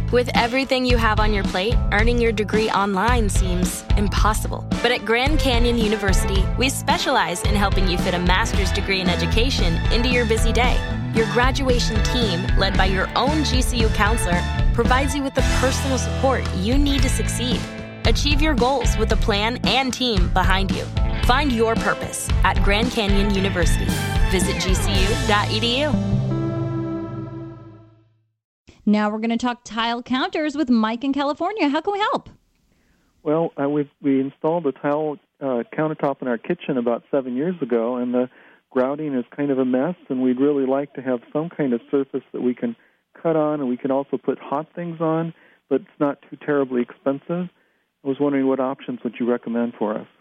With everything you have on your plate, earning your degree online seems impossible. But at Grand Canyon University, we specialize in helping you fit a master's degree in education into your busy day. Your graduation team, led by your own GCU counselor, provides you with the personal support you need to succeed. Achieve your goals with a plan and team behind you. Find your purpose at Grand Canyon University. Visit gcu.edu. Now we're going to talk tile counters with Mike in California. How can we help? Well, we installed a tile countertop in our kitchen about 7 years ago, and the grouting is kind of a mess, and we'd really like to have some kind of surface that we can cut on, and we can also put hot things on, but it's not too terribly expensive. I was wondering what options would you recommend for us?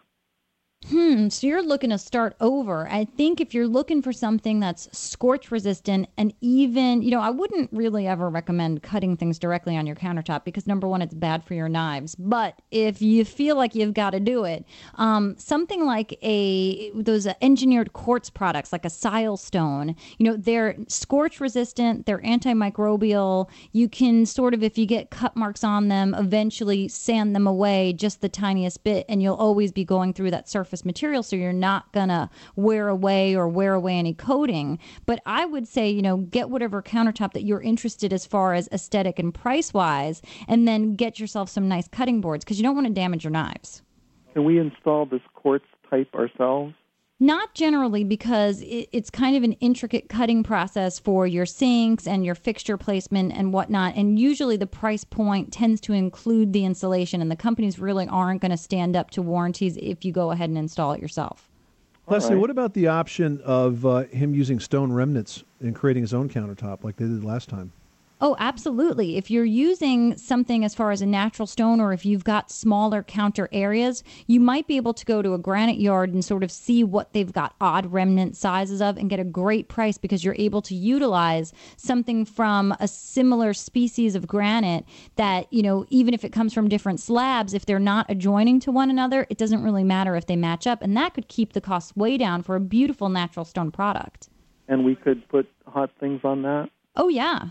So you're looking to start over. I think if you're looking for something that's scorch resistant and even, I wouldn't really ever recommend cutting things directly on your countertop because number one, it's bad for your knives. But if you feel like you've got to do it, something like those engineered quartz products like a silestone, they're scorch resistant, they're antimicrobial. You can sort of, if you get cut marks on them, eventually sand them away just the tiniest bit, and you'll always be going through that surface material, so you're not gonna wear away any coating. But I would say, get whatever countertop that you're interested as far as aesthetic and price wise, and then get yourself some nice cutting boards because you don't want to damage your knives. Can we install this quartz type ourselves? Not generally, because it's kind of an intricate cutting process for your sinks and your fixture placement and whatnot. And usually the price point tends to include the installation, and the companies really aren't going to stand up to warranties if you go ahead and install it yourself. Leslie, what about the option of him using stone remnants and creating his own countertop like they did last time? Oh, absolutely. If you're using something as far as a natural stone, or if you've got smaller counter areas, you might be able to go to a granite yard and sort of see what they've got odd remnant sizes of and get a great price because you're able to utilize something from a similar species of granite that, even if it comes from different slabs, if they're not adjoining to one another, it doesn't really matter if they match up. And that could keep the costs way down for a beautiful natural stone product. And we could put hot things on that? Oh, yeah.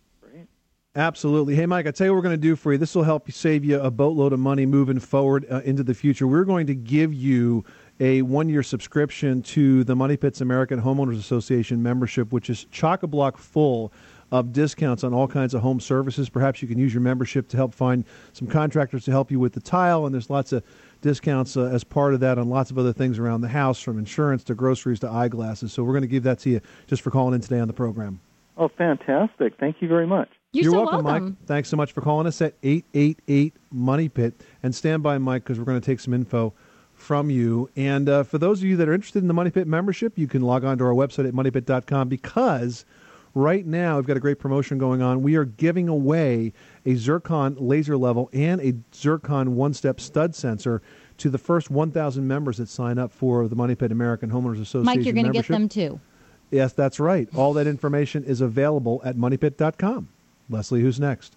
Absolutely. Hey, Mike, I tell you what we're going to do for you. This will help you save you a boatload of money moving forward into the future. We're going to give you a 1-year subscription to the Money Pit's American Homeowners Association membership, which is chock-a-block full of discounts on all kinds of home services. Perhaps you can use your membership to help find some contractors to help you with the tile, and there's lots of discounts as part of that on lots of other things around the house, from insurance to groceries to eyeglasses. So we're going to give that to you just for calling in today on the program. Oh, fantastic. Thank you very much. You're so welcome, Mike. Thanks so much for calling us at 888-MONEY-PIT. And stand by, Mike, because we're going to take some info from you. And for those of you that are interested in the Money Pit membership, you can log on to our website at moneypit.com, because right now we've got a great promotion going on. We are giving away a Zircon laser level and a Zircon one-step stud sensor to the first 1,000 members that sign up for the Money Pit American Homeowners Association Mike, you're going to membership. get them too. Yes, that's right. All that information is available at moneypit.com. Leslie, who's next?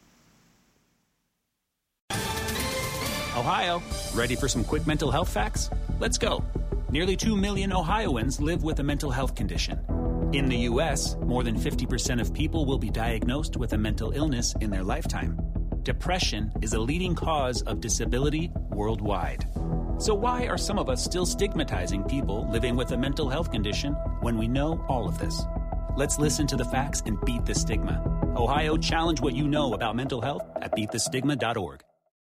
Ohio, ready for some quick mental health facts? Let's go. Nearly 2 million Ohioans live with a mental health condition. In the U.S., more than 50% of people will be diagnosed with a mental illness in their lifetime. Depression is a leading cause of disability worldwide. So why are some of us still stigmatizing people living with a mental health condition when we know all of this? Let's listen to the facts and beat the stigma. Ohio, challenge what you know about mental health at beatthestigma.org.